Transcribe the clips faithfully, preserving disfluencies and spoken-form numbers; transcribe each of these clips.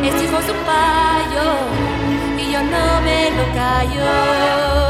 Este hijo es un payo y yo no me lo callo.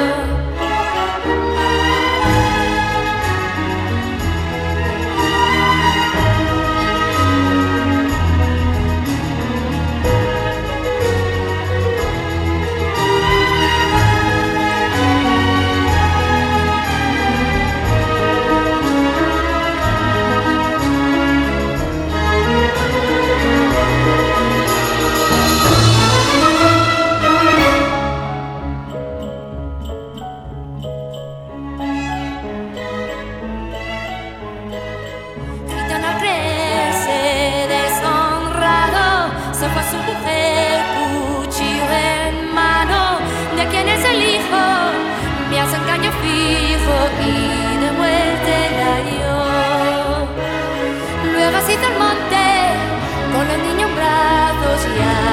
Su mujer, cuchillo en mano, de quién es el hijo, me hace engaño fijo y de muerte la dio. Luego ha sido el monte con los niños en brazos y